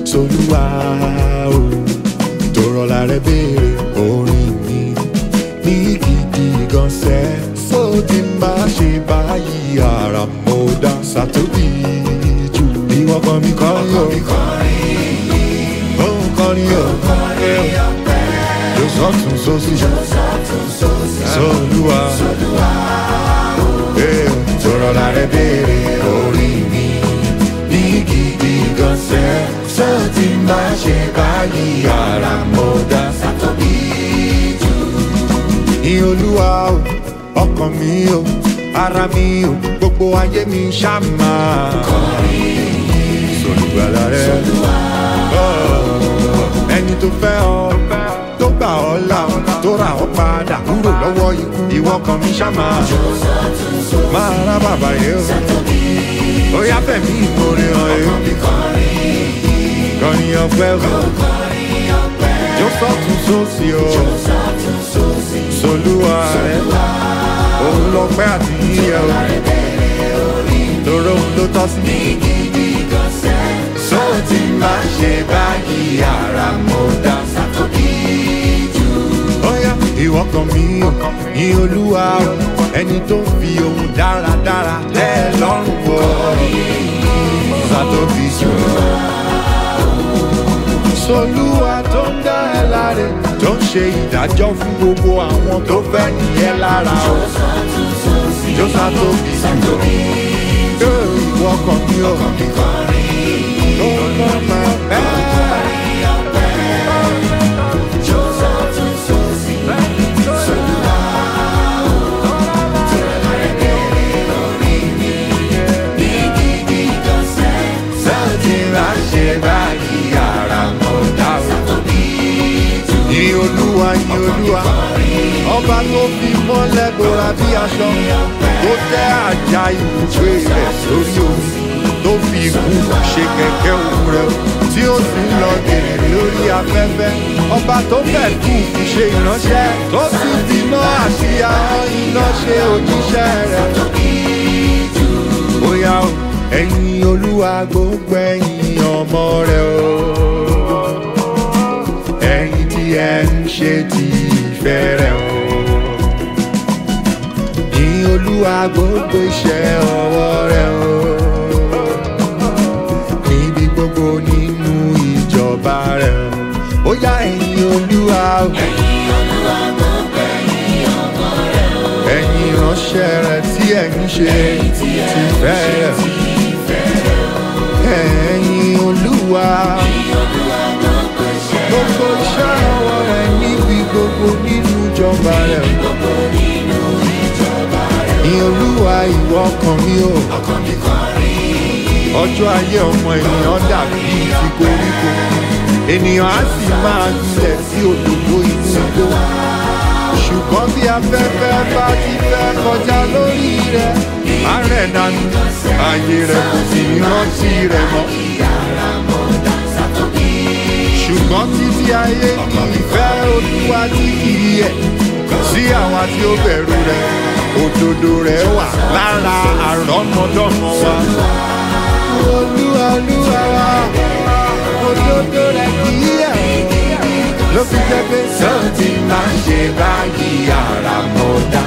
Solúwa o tó rọra rẹ béèrè orin mi ní gidi gan sẹ́ sódì má ṣe báyìí ara mo dá sàtóbì jù ìwọ kan mi kọrin o òun kọrin o yóò sọ́tún sósì Solúwa tó rọra rẹ béèrè orin mi ní gidi gan sẹ́ sódì má ṣe báyìí ara mo dá sàtóbì jù. Ìyìn Olúwa o ọkàn mi o ara mi o gbogbo ayé mi ṣàmà Solùgbàlà rẹ ẹni tó fẹ́ ọ tó gbà ọ́ là tó rà ọ́ padà kúrò lọ́wọ́ ikú ìwọ kan mi ṣàmà máa rá bàbá yẹ o ó yá fẹ̀mí ìmoore hàn ẹ́ kọrin ọpẹ́ o jó sọ́tún sósì o Solúwa rẹ òun lọ́pẹ́ àti yíyẹ o tòrò òun ló tọ́ sí mi. Sọ ti máa ṣe báyìí ara mo dá sàtóbì jù. Óyá ìwọ kan mi ò ní Olúwa o ẹni tó fi ohun dáradára tẹ́ ẹ lọ́rùn wọ̀ sàtóbì jù. Solúwa tó ń dá ẹ láre tó ń ṣe ìdájọ́ fún gbogbo àwọn tó fẹ́ nìyẹn lára o. Jósà tóbi jù ìwọ kan mi ò ló mọ̀ máa bẹ́ẹ̀. Ní Olúwa ọba tó fi mọ́lẹ̀ bora bí aṣọ tó tẹ́ àjà ibùgbé rẹ̀ sórí omi tó fi ikú ṣe kẹ̀kẹ́ òun rẹ̀ tí ó sì ń lọ gèrè lórí afẹ́fẹ́ ọba tó fẹ́ kú fi ṣe ìránṣẹ́ tó sì fi iná àti ahọ́n iná ṣe òjíṣẹ́ rẹ̀. Bóyá ẹ̀yin Olúwa gbogbo ẹ̀yin ọmọ rẹ̀ o ẹ̀yin tí ẹ ń ṣe ti ìfẹ́ rẹ̀ o yìn Olúwa gbogbo iṣẹ́ ọwọ́ rẹ̀ o níbi gbogbo nínú ìjọba rẹ̀ o. Ó yá ẹ̀yin Olúwa o ẹ̀yin Olúwa gbogbo ẹ̀yin ọmọ rẹ̀ o ẹ̀yin ìránṣẹ́ rẹ̀ tí ẹ ń ṣe ti ìfẹ́ rẹ̀ o ẹ̀yin Olúwa gbogbo iṣẹ́ ọwọ́ rẹ̀ níbi gbogbo nínú ìjọba rẹ̀ o. Ìyìn Olúwa ìwọ ọkàn mi o ọjọ́ ayé ọmọ ènìyàn dàbí ti koríko ènìyàn á sì máa gbilẹ̀ sí òdòdó inú igbó ṣùgbọ́n bí afẹ́fẹ́ bá ti fẹ́ kọjá lórí rẹ̀ á rẹ̀ dànù ààyè rẹ̀ kò sì ní rántí rẹ̀ mọ́. Ṣùgbọ́n títí ayé ní ìfẹ́ Olúwa tí kìí yẹ̀ sí àwa tí ó bẹ̀rù rẹ̀ òdodo rẹ̀ wà lára àrọ́mọdọ́mọ wa. Olúwa wa òdodo rẹ̀ kìí yẹ̀ ló fi jẹ́ pé sọ́ọ̀tì máa ṣe báyìí ara mọ́ dá